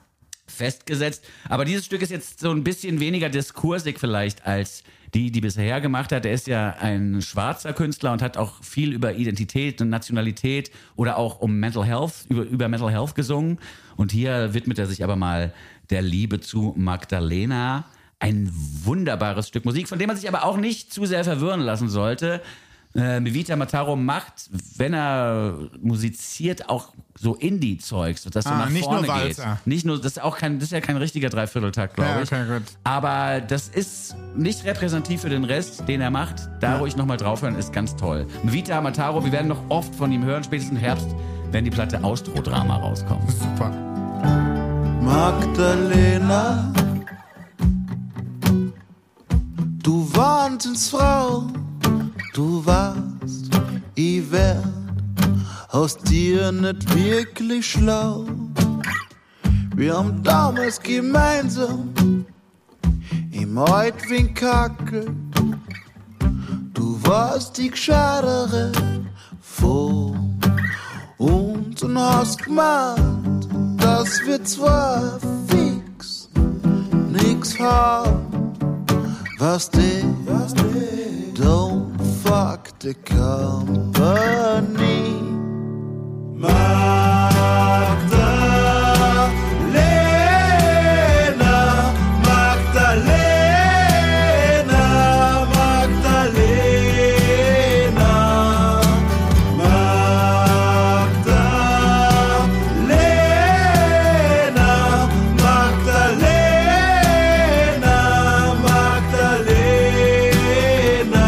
festgesetzt. Aber dieses Stück ist jetzt so ein bisschen weniger diskursig vielleicht als die, die bisher gemacht hat. Er ist ja ein schwarzer Künstler und hat auch viel über Identität und Nationalität oder auch um Mental Health, über, über Mental Health gesungen. Und hier widmet er sich aber mal der Liebe zu Magdalena. Ein wunderbares Stück Musik, von dem man sich aber auch nicht zu sehr verwirren lassen sollte. Äh, Mevita Mataro macht, wenn er musiziert, auch so Indie-Zeugs, das so Ah, nach nicht vorne nur geht. Walzer. Nicht nur, das ist auch kein, das ist ja kein richtiger Dreivierteltakt, glaube Ja, ich. okay, gut. Aber das ist nicht repräsentativ für den Rest, den er macht. Da ruhig nochmal draufhören, ist ganz toll. Mevita Mataro, wir werden noch oft von ihm hören, spätestens im Herbst, wenn die Platte Austro-Drama rauskommt. Super. Magdalena, du Wahnsinnsfrau, du warst, ich werd aus dir nicht wirklich schlau. Wir haben damals gemeinsam im Heutwing kackelt. Du warst die Gescheitere von uns und hast gemeint, dass wir zwar fix nix haben. Was de, was de, don't fuck the company. Magdalena, Magdalena, Magdalena, Magdalena, Magdalena, Magdalena.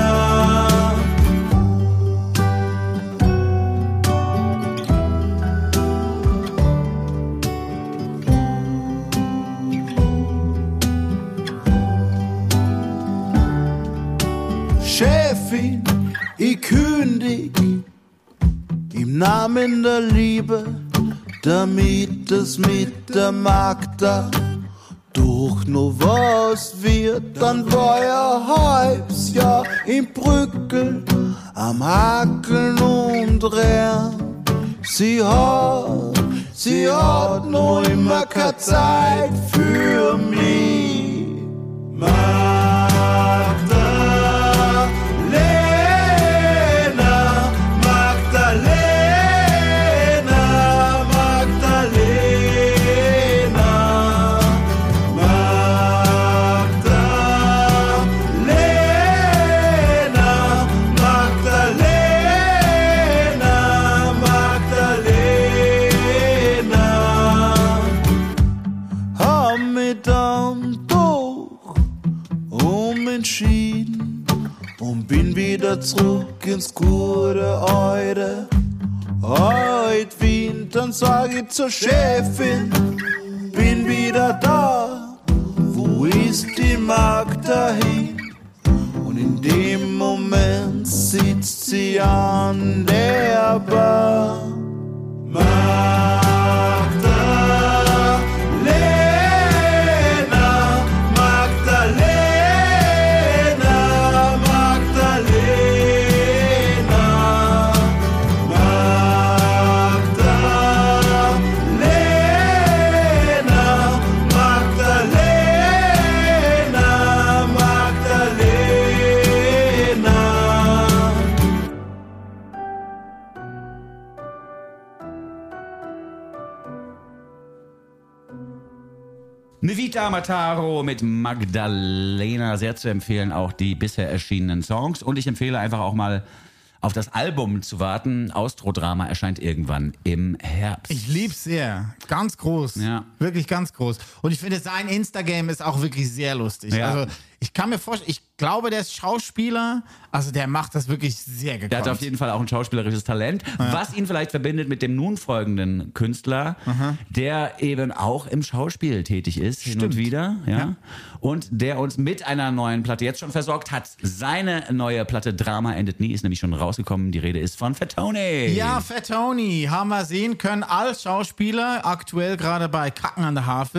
Chefin, ich kündig im Namen der Liebe, damit es mit der Magda doch noch was wird. Dann war ja halbes Jahr im Brückel am Hakeln und Rehren. Sie hat, sie hat noch immer keine Zeit für mich. Magdalena, Magdalena, Magdalena, Magdalena, Magdalena, Magdalena. Haben wir dann doch umentschieden und bin wieder zurück ins gute Alte. Heut Wien, dann sag ich zur Chefin, bin wieder da. Wo ist die Magda hin? Und in dem Moment sitzt sie an der Bar. Magdalena, Magdalena, Magdalena, Magdalena, Magdalena, Magdalena. Mevita Mataro mit Magdalena, sehr zu empfehlen, auch die bisher erschienenen Songs. Und ich empfehle einfach auch mal auf das Album zu warten. Austro-Drama erscheint irgendwann im Herbst. Ich lieb's sehr. Ganz groß. Ja. Wirklich ganz groß. Und ich finde, sein Instagram ist auch wirklich sehr lustig. Ja. Also, ich kann mir vorstellen, ich glaube, der ist Schauspieler. Also, der macht das wirklich sehr gekonnt. Der hat auf jeden Fall auch ein schauspielerisches Talent, was ihn vielleicht verbindet mit dem nun folgenden Künstler, der eben auch im Schauspiel tätig ist, hin und wieder. Ja? Ja. Und der uns mit einer neuen Platte jetzt schon versorgt hat. Seine neue Platte Drama endet nie ist nämlich schon rausgekommen. Die Rede ist von Fat Tony. Ja, Fat Tony haben wir sehen können als Schauspieler, aktuell gerade bei Kacken an der Havel.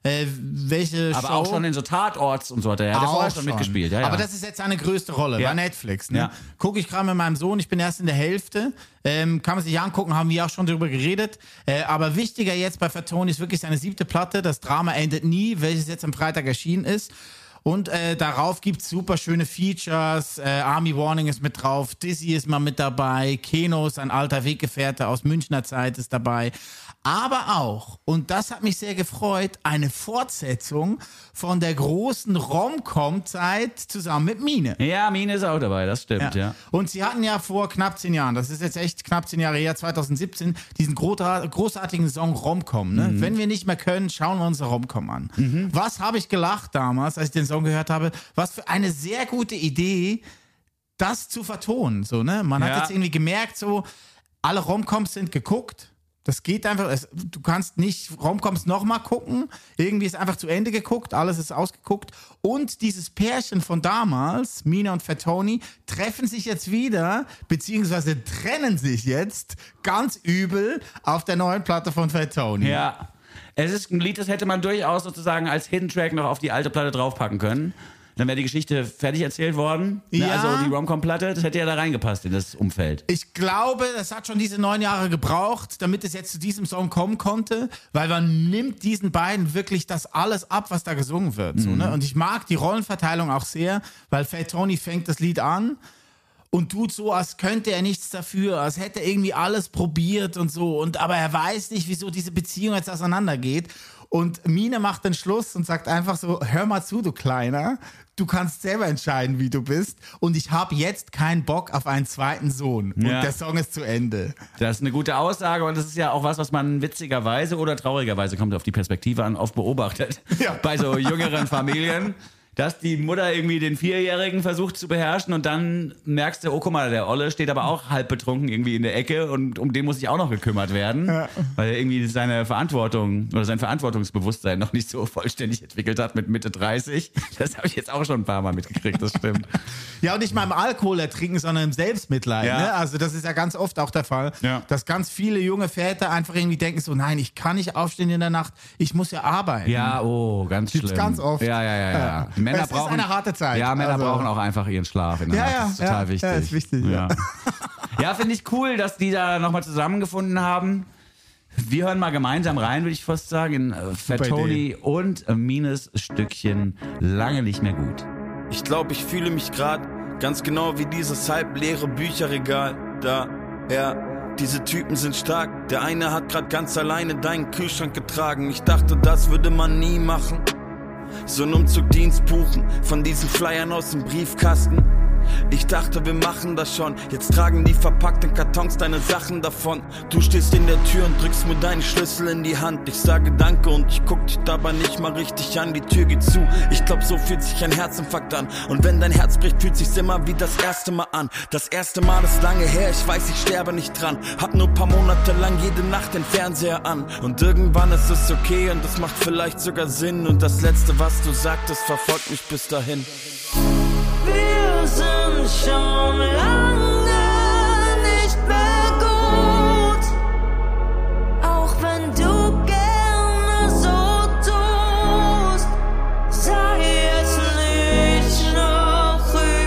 Äh, welche Aber Show? auch schon in so Tatorts und so hat er, ja, der Auch vorher schon mitgespielt. Ja, ja. Aber das ist jetzt seine größte Rolle Ja. bei Netflix. Ne? Ja. Gucke ich gerade mit meinem Sohn, ich bin erst in der Hälfte. Ähm, kann man sich angucken, haben wir auch schon drüber geredet. Äh, aber wichtiger jetzt bei Fatoni ist wirklich seine siebte Platte, Das Drama endet nie, welches jetzt am Freitag erschienen ist. Und äh, darauf gibt's super schöne Features. Äh, Army Warning ist mit drauf, Dizzy ist mal mit dabei, Keno, sein alter Weggefährte aus Münchner Zeit, ist dabei. Aber auch, und das hat mich sehr gefreut, eine Fortsetzung von der großen Rom-Com-Zeit zusammen mit Mine. ja, Mine ist auch dabei, das stimmt, ja. Und sie hatten ja vor knapp zehn Jahren, das ist jetzt echt knapp zehn Jahre her, zwanzig siebzehn, diesen großar- großartigen Song Rom-Com. Ne? Wenn wir nicht mehr können, schauen wir uns Rom-Com an. Was habe ich gelacht damals, als ich den Song gehört habe? Was für eine sehr gute Idee, das zu vertonen. So, ne? Man Ja. hat jetzt irgendwie gemerkt, so, alle Rom-Coms sind geguckt. Das geht einfach, es, du kannst nicht Romcoms nochmal gucken, irgendwie ist einfach zu Ende geguckt, alles ist ausgeguckt und dieses Pärchen von damals, Mina und Fatoni, treffen sich jetzt wieder, beziehungsweise trennen sich jetzt ganz übel auf der neuen Platte von Fatoni. Ja. Es ist ein Lied, das hätte man durchaus sozusagen als Hidden Track noch auf die alte Platte draufpacken können. Dann wäre die Geschichte fertig erzählt worden. Ne? Ja. Also die Rom-Com-Platte, das hätte ja da reingepasst in das Umfeld. Ich glaube, das hat schon diese neun Jahre gebraucht, damit es jetzt zu diesem Song kommen konnte, weil man nimmt diesen beiden wirklich das alles ab, was da gesungen wird. So, ne? Und ich mag die Rollenverteilung auch sehr, weil Fatoni fängt das Lied an und tut so, als könnte er nichts dafür, als hätte er irgendwie alles probiert und so. Und, aber er weiß nicht, wieso diese Beziehung jetzt auseinandergeht. Und Mine macht den Schluss und sagt einfach so, hör mal zu, du Kleiner, du kannst selber entscheiden, wie du bist. Und ich habe jetzt keinen Bock auf einen zweiten Sohn. Und Ja. der Song ist zu Ende. Das ist eine gute Aussage und das ist ja auch was, was man witzigerweise oder traurigerweise, kommt auf die Perspektive an, oft beobachtet. Ja. Bei so jüngeren Familien. Dass die Mutter irgendwie den Vierjährigen versucht zu beherrschen und dann merkst du, oh guck mal, der Olle steht aber auch halb betrunken irgendwie in der Ecke und um den muss sich auch noch gekümmert werden, ja. Weil er irgendwie seine Verantwortung oder sein Verantwortungsbewusstsein noch nicht so vollständig entwickelt hat mit Mitte dreißig. Das habe ich jetzt auch schon ein paar Mal mitgekriegt, das stimmt. Ja, und nicht mal im Alkohol ertrinken, sondern im Selbstmitleid. Ja. Ne? Also das ist ja ganz oft auch der Fall, Ja. dass ganz viele junge Väter einfach irgendwie denken so, nein, ich kann nicht aufstehen in der Nacht, ich muss ja arbeiten. Ja, oh, ganz Gibt's schlimm. ganz oft. Ja, ja, ja, ja. Ja. Männer Es ist brauchen eine harte Zeit. Ja, Männer Also- brauchen auch einfach ihren Schlaf in der Ja, Nacht. ja, Das ist total ja. wichtig. Ja, ist wichtig, Ja, ja finde ich cool, dass die da nochmal zusammengefunden haben. Wir hören mal gemeinsam rein, würde ich fast sagen, in äh, Fatoni und äh, Mines Stückchen Lange nicht mehr gut. Ich glaube, ich fühle mich gerade ganz genau wie dieses halbleere Bücherregal da. Ja, diese Typen sind stark. Der eine hat gerade ganz alleine deinen Kühlschrank getragen. Ich dachte, das würde man nie machen. So ein Umzugdienst buchen von diesen Flyern aus dem Briefkasten. Ich dachte, wir machen das schon. Jetzt tragen die verpackten Kartons deine Sachen davon. Du stehst in der Tür und drückst mir deinen Schlüssel in die Hand. Ich sage danke und ich guck dich dabei nicht mal richtig an. Die Tür geht zu. Ich glaub, so fühlt sich ein Herzinfarkt an. Und wenn dein Herz bricht, fühlt sich's immer wie das erste Mal an. Das erste Mal ist lange her, ich weiß, ich sterbe nicht dran. Hab nur paar Monate lang jede Nacht den Fernseher an. Und irgendwann ist es okay und es macht vielleicht sogar Sinn. Und das Letzte, was du sagtest, verfolgt mich bis dahin. Wir sind schon lange nicht mehr gut, auch wenn du gerne so tust. Sei jetzt nicht noch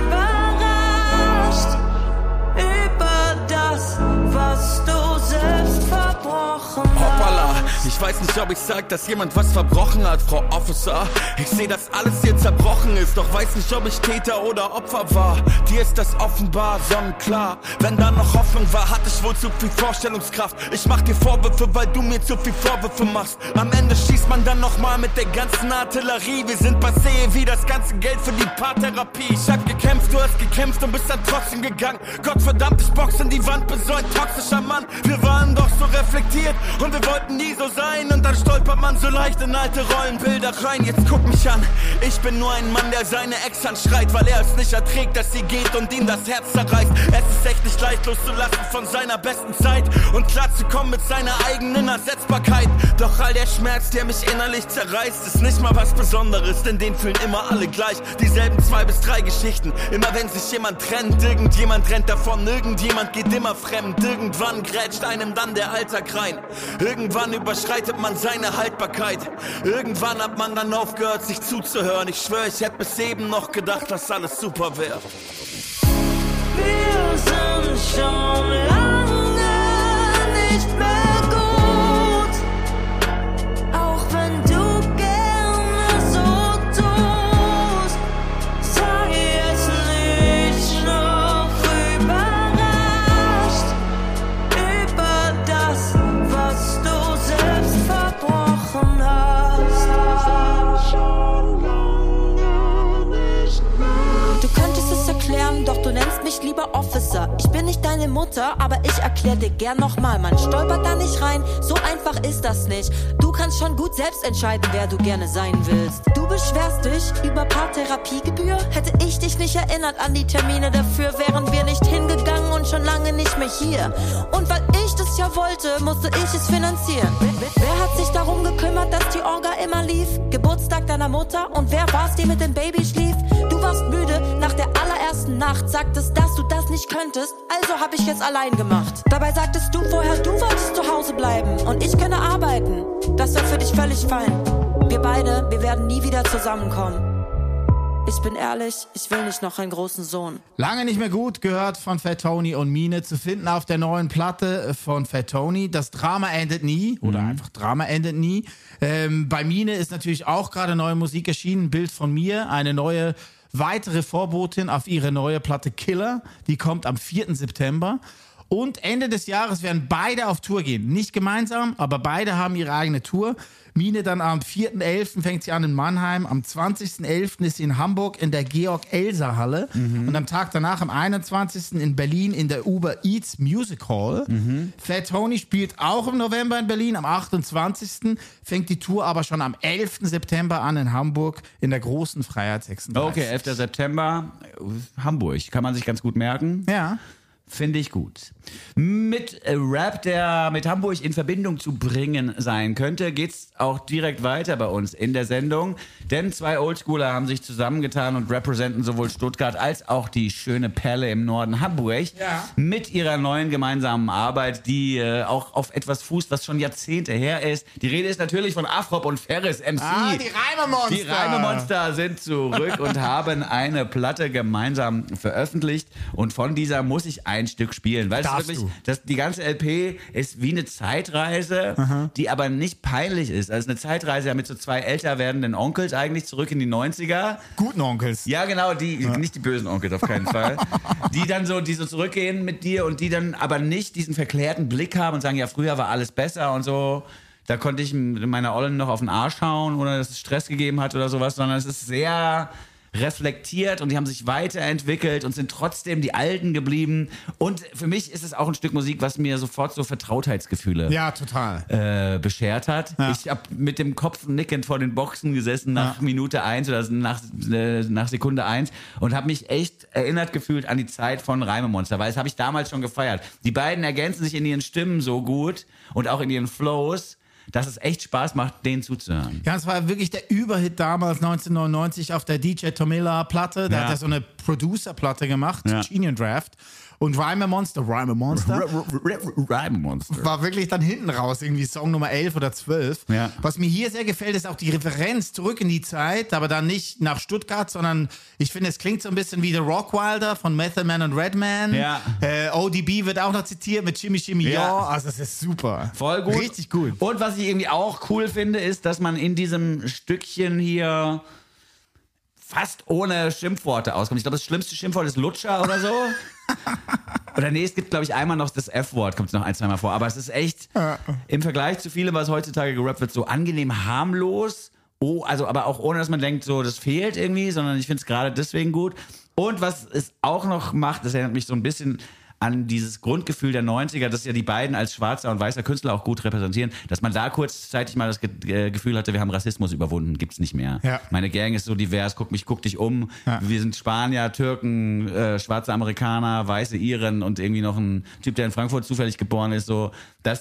überrascht über das, was du selbst verbrochen hast. Hoppala, ich weiß nicht, ob ich sag, dass jemand was verbrochen hat, Frau Officer. Ich seh, dass alles hier zerbrochen ist, doch weiß nicht, ob ich Täter oder Opfer war. Dir ist das offenbar sonnenklar. Wenn da noch Hoffnung war, hatte ich wohl zu viel Vorstellungskraft. Ich mach dir Vorwürfe, weil du mir zu viel Vorwürfe machst. Am Ende schießt man dann nochmal mit der ganzen Artillerie. Wir sind passé wie das ganze Geld für die Paartherapie. Ich hab gekämpft, du hast gekämpft und bist dann trotzdem gegangen. Gottverdammt, ich box in die Wand, bin so ein toxischer Mann. Wir waren doch so reflektiert und wir wollten nie so sein. Und dann stolpert man so leicht in alte Rollenbilder rein. Jetzt guck mich an, ich bin nur ein Mann, der seine Ex anschreit, weil er es nicht erträgt, dass sie geht und ihm das Herz zerreißt. Es ist echt nicht leicht loszulassen von seiner besten Zeit und klarzukommen mit seiner eigenen Ersetzbarkeit. Doch all der Schmerz, der mich innerlich zerreißt, ist nicht mal was Besonderes, denn den fühlen immer alle gleich. Dieselben zwei bis drei Geschichten, immer wenn sich jemand trennt, irgendjemand rennt davon, irgendjemand geht immer fremd. Irgendwann grätscht einem dann der Alltag rein, irgendwann überschreitet man seine keine Haltbarkeit. Irgendwann hat man dann aufgehört, sich zuzuhören. Ich schwör, ich hätte bis eben noch gedacht, dass alles super wäre. Wir sind schon lange nicht mehr gut, auch wenn du gerne so tust. Sag jetzt nicht noch überrascht über das, was du selbst verbrochen hast. Schon lange nicht mehr. Du könntest es erklären, doch du nennst mich lieber Officer. Ich bin nicht deine Mutter, aber ich erklär dir gern nochmal. Man stolpert da nicht rein, so einfach ist das nicht. Du kannst schon gut selbst entscheiden, wer du gerne sein willst. Du beschwerst dich über Paartherapiegebühr. Hätte ich dich nicht erinnert an die Termine dafür, wären wir nicht hingegangen und schon lange nicht mehr hier. Und weil ich das ja wollte, musste ich es finanzieren. Wer, wer hat sich darum gekümmert, dass die Orga immer lief? Geburtstag deiner Mutter, und wer war's, die mit dem Baby schlief? Du warst müde nach der allerersten Nacht, sagtest, dass du das nicht könntest, also hab ich jetzt allein gemacht. Dabei sagtest du vorher, du wolltest zu Hause bleiben und ich könne arbeiten. Das war für dich völlig fein. Wir beide, wir werden nie wieder zusammenkommen. Ich bin ehrlich, ich will nicht noch einen großen Sohn. Lange nicht mehr gut gehört von Fat Tony und Mine, zu finden auf der neuen Platte von Fat Tony. Das Drama endet nie, oder mhm. einfach Drama endet nie. Ähm, bei Mine ist natürlich auch gerade neue Musik erschienen. Ein Bild von mir, eine neue, weitere Vorbotin auf ihre neue Platte Killer. Die kommt am vierten September. Und Ende des Jahres werden beide auf Tour gehen. Nicht gemeinsam, aber beide haben ihre eigene Tour. Mine dann am vierten elften fängt sie an in Mannheim. Am zwanzigsten elften ist sie in Hamburg in der Georg-Elser-Halle. Mhm. Und am Tag danach, am einundzwanzigsten in Berlin in der Uber Eats Music Hall. Mhm. Fat Tony spielt auch im November in Berlin. Am achtundzwanzigsten fängt die Tour aber schon am elften September an in Hamburg in der großen Freiheit sechsunddreißig. Okay, elften September, Hamburg. Kann man sich ganz gut merken. Ja. Finde ich gut. Mit Rap, der mit Hamburg in Verbindung zu bringen sein könnte, geht's auch direkt weiter bei uns in der Sendung. Denn zwei Oldschooler haben sich zusammengetan und representen sowohl Stuttgart als auch die schöne Perle im Norden Hamburg ja. mit ihrer neuen gemeinsamen Arbeit, die äh, auch auf etwas fußt, was schon Jahrzehnte her ist. Die Rede ist natürlich von Afrop und Ferris M C. Ah, die Reimemonster. Die Reimemonster sind zurück und haben eine Platte gemeinsam veröffentlicht. Und von dieser muss ich ein Stück spielen, weil es wirklich, das, die ganze L P ist wie eine Zeitreise, aha. die aber nicht peinlich ist. Also eine Zeitreise ja mit so zwei älter werdenden Onkels eigentlich zurück in die neunziger. Guten Onkels. Ja, genau, die, ja. nicht die bösen Onkels auf keinen Fall. Die dann so, die so zurückgehen mit dir und die dann aber nicht diesen verklärten Blick haben und sagen, ja, früher war alles besser und so. Da konnte ich meiner Ollen noch auf den Arsch hauen oder dass es Stress gegeben hat oder sowas, sondern es ist sehr reflektiert und die haben sich weiterentwickelt und sind trotzdem die Alten geblieben. Und für mich ist es auch ein Stück Musik, was mir sofort so Vertrautheitsgefühle ja, total. Äh, beschert hat. Ja. Ich habe mit dem Kopf nickend vor den Boxen gesessen nach ja. Minute eins oder nach, äh, nach Sekunde eins und habe mich echt erinnert gefühlt an die Zeit von Reimemonster, weil das habe ich damals schon gefeiert. Die beiden ergänzen sich in ihren Stimmen so gut und auch in ihren Flows, dass es echt Spaß macht, denen zuzuhören. Ja, es war wirklich der Überhit damals, neunzehnhundertneunundneunzig, auf der D J Tomilla-Platte. Da ja. hat er so eine Producer-Platte gemacht, ja. Genius Draft. Und Reimemonster, Reimemonster, Reimemonster war wirklich dann hinten raus, irgendwie Song Nummer elf oder zwölf. Ja. Was mir hier sehr gefällt, ist auch die Referenz zurück in die Zeit, aber dann nicht nach Stuttgart, sondern ich finde, es klingt so ein bisschen wie The Rockwilder von Method Man und Redman. Ja. Äh, O D B wird auch noch zitiert mit Jimmy Jimmy Ja. Ja. Also das ist super. Voll gut. Richtig gut. Und was ich irgendwie auch cool finde, ist, dass man in diesem Stückchen hier fast ohne Schimpfworte auskommt. Ich glaube, das schlimmste Schimpfwort ist Lutscher oder so. Oder nee, es gibt, glaube ich, einmal noch das F-Wort, kommt es noch ein, zweimal vor. Aber es ist echt im Vergleich zu vielem, was heutzutage gerappt wird, so angenehm harmlos. Oh, also aber auch ohne, dass man denkt, so das fehlt irgendwie, sondern ich finde es gerade deswegen gut. Und was es auch noch macht, das erinnert mich so ein bisschen an dieses Grundgefühl der neunziger, das ja die beiden als schwarzer und weißer Künstler auch gut repräsentieren, dass man da kurzzeitig mal das Ge- Gefühl hatte, wir haben Rassismus überwunden, gibt's nicht mehr. Ja. Meine Gang ist so divers, guck mich, guck dich um. Ja. Wir sind Spanier, Türken, äh, schwarze Amerikaner, weiße Iren und irgendwie noch ein Typ, der in Frankfurt zufällig geboren ist. So, das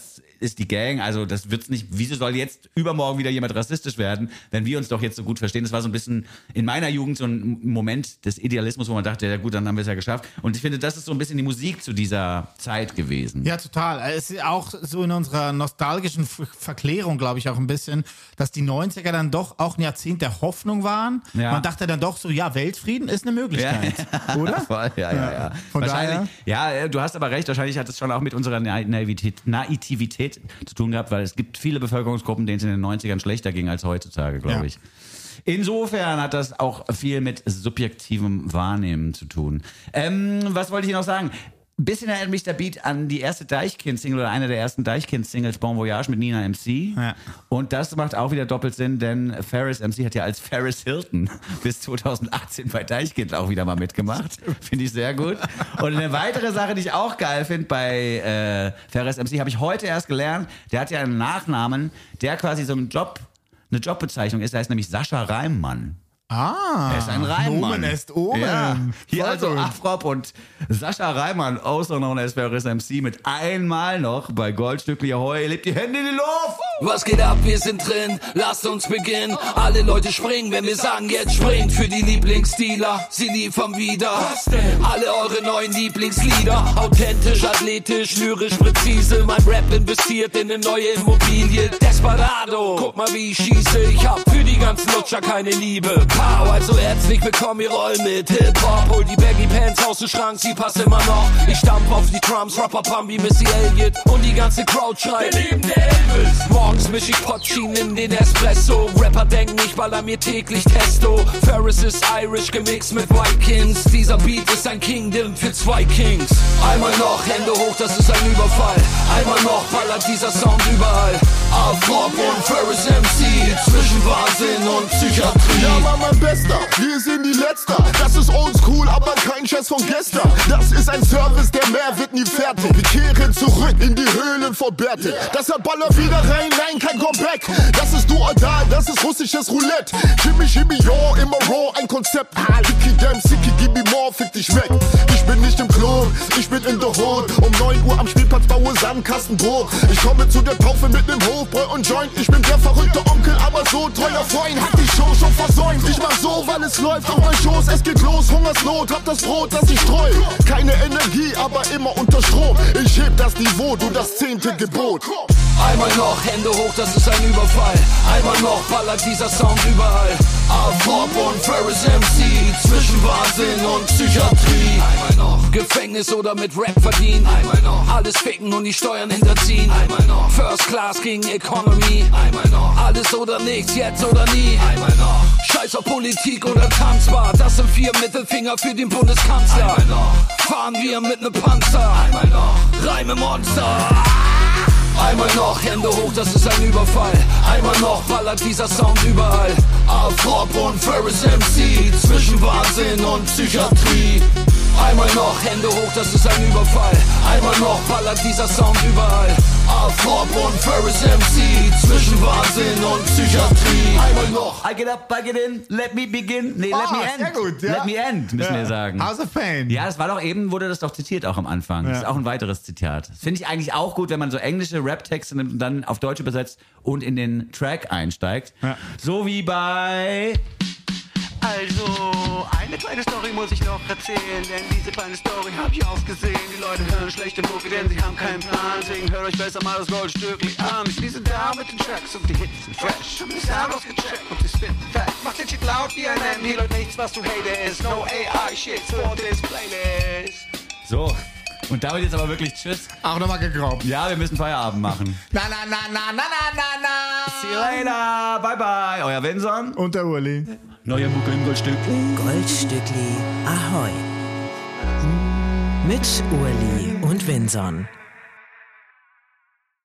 ist die Gang, also das wird's nicht, wieso soll jetzt übermorgen wieder jemand rassistisch werden, wenn wir uns doch jetzt so gut verstehen? Das war so ein bisschen in meiner Jugend so ein Moment des Idealismus, wo man dachte, ja gut, dann haben wir es ja geschafft. Und ich finde, das ist so ein bisschen die Musik zu dieser Zeit gewesen. Ja, total. Es ist auch so in unserer nostalgischen Ver- Verklärung, glaube ich, auch ein bisschen, dass die neunziger dann doch auch ein Jahrzehnt der Hoffnung waren. Ja. Man dachte dann doch so, ja, Weltfrieden ist eine Möglichkeit, ja. oder? Voll, ja, ja, ja. Von wahrscheinlich, ja, du hast aber recht, wahrscheinlich hat es schon auch mit unserer Naivität, Naivität zu tun gehabt, weil es gibt viele Bevölkerungsgruppen, denen es in den neunzigern schlechter ging als heutzutage, glaube Ja. ich. Insofern hat das auch viel mit subjektivem Wahrnehmen zu tun. Ähm, was wollte ich noch sagen? Ein bisschen erinnert mich der Beat an die erste Deichkind-Single oder eine der ersten Deichkind-Singles, Bon Voyage mit Nina M C. Ja. Und das macht auch wieder doppelt Sinn, denn Ferris M C hat ja als Ferris Hilton bis zweitausendachtzehn bei Deichkind auch wieder mal mitgemacht. Finde ich sehr gut. Und eine weitere Sache, die ich auch geil finde bei äh, Ferris M C, habe ich heute erst gelernt. Der hat ja einen Nachnamen, der quasi so ein Job, eine Jobbezeichnung ist. Der heißt nämlich Sascha Reimann. Ah, Er ist ein Reimann. Nomen est Omen. Ja. Hier Voll also gut. Afrop und Sascha Reimann, also known as Ferris M C, mit einmal noch bei Goldstückli Ahoi, lebt die Hände in die Luft! Was geht ab? Wir sind drin, lasst uns beginnen. Alle Leute springen, wenn wir sagen, jetzt springt. Für die Lieblingsdealer, sie liefern wieder. Alle eure neuen Lieblingslieder. Authentisch, athletisch, lyrisch, präzise. Mein Rap investiert in eine neue Immobilie. Desperado, guck mal wie ich schieße. Ich hab für die ganzen Lutscher keine Liebe. Pow, also herzlich willkommen, ihr rollen mit Hip-Hop. Hol die Baggy Pants aus dem Schrank, sie passt immer noch. Ich stampf auf die Drums, Rapper Pam wie Missy Elliott. Und die ganze Crowd schreit, wir lieben Elvis. Morgens misch ich Potschinen in den Espresso. Rapper denken, ich baller mir täglich Testo. Ferris ist Irish gemixt mit Vikings. Dieser Beat ist ein Kingdom für zwei Kings. Einmal noch, Hände hoch, das ist ein Überfall. Einmal noch, ballert dieser Sound überall. Afrop und Ferris M C, zwischen Wahnsinn und Psychiatrie. Ja, Mann, mein Bester, wir sind die Letzter. Das ist oldschool, aber kein Scheiß von gestern. Das ist ein Service, der mehr wird nie fertig. Wir kehren zurück in die Höhlen vor Bertel. Deshalb baller wieder rein, nein, kein Comeback. Das ist du or die, das ist russisches Roulette. Shimmy, shimmy, yo, immer raw, ein Konzept. Ah, Licky, damn, sicky, gib me more, fick dich weg. Ich bin nicht im Klon, ich bin in the hood. Um neun Uhr am Spielplatz baue Sandkastenbruch. Ich komme zu der Taufe mit nem Hofbräu und Joint. Ich bin der verrückte Onkel, aber so treuer Freund. Hat die Show schon versäumt. Ich mach so, weil es läuft auf mein Schoß. Es geht los, Hungersnot, hab das Brot, das ich streu. Keine Energie, aber immer unter Strom. Ich heb das Niveau, du das zehnte Gebot. Einmal noch, Hände hoch, das ist ein Überfall. Einmal noch, ballert dieser Sound überall. Afrop und Ferris M C, zwischen Wahnsinn und Psychiatrie. Einmal noch, Gefängnis oder mit Rap verdienen. Einmal noch, alles ficken und die Steuern hinterziehen. Einmal noch, First Class gegen Economy. Einmal noch, alles oder nichts, jetzt oder nie. Einmal noch, Scheiß auf Politik oder Tanzbar. Das sind vier Mittelfinger für den Bundeskanzler. Einmal noch, fahren wir mit nem Panzer. Einmal noch, Reime Monster. Einmal noch, Hände hoch, das ist ein Überfall. Einmal noch, ballert dieser Sound überall. Afrop und Ferris M C, zwischen Wahnsinn und Psychiatrie. Einmal noch, Hände hoch, das ist ein Überfall. Einmal noch, ballert dieser Sound überall. Afrop und Ferris M C, zwischen Wahnsinn und Psychiatrie. Einmal noch. I get up, I get in, let me begin. Nee, let Ah, me end. sehr gut, ja. Let me end, müssen Ja. wir sagen. House of Pain. Ja, das war doch eben, wurde das doch zitiert auch am Anfang. Das ist auch ein weiteres Zitat. Das finde ich eigentlich auch gut, wenn man so englische Rap-Texte nimmt und dann auf Deutsch übersetzt und in den Track einsteigt. Ja. So wie bei... Also, eine kleine Story muss ich noch erzählen, denn diese kleine Story hab ich oft gesehen. Die Leute hören schlechte Mucke, denn sie haben keinen Plan. Deswegen hört euch besser mal das Goldstückli an. Ich schließe da mit den Tracks und die Hits sind fresh. Hab die Sound ausgecheckt und die spitten fett. Macht den Shit laut wie ein M, hier läuft nichts, was du hatest. No A I-Shit for this playlist. So, und damit jetzt aber wirklich Tschüss. Auch nochmal geglaubt. Ja, wir müssen Feierabend machen. Na, na, na, na, na, na, na, na. See you later. Bye, bye. Euer Vinson. Und der Uli. Neue Mucke im Goldstück. Goldstückli Ahoi. Mit Uli und Vinson.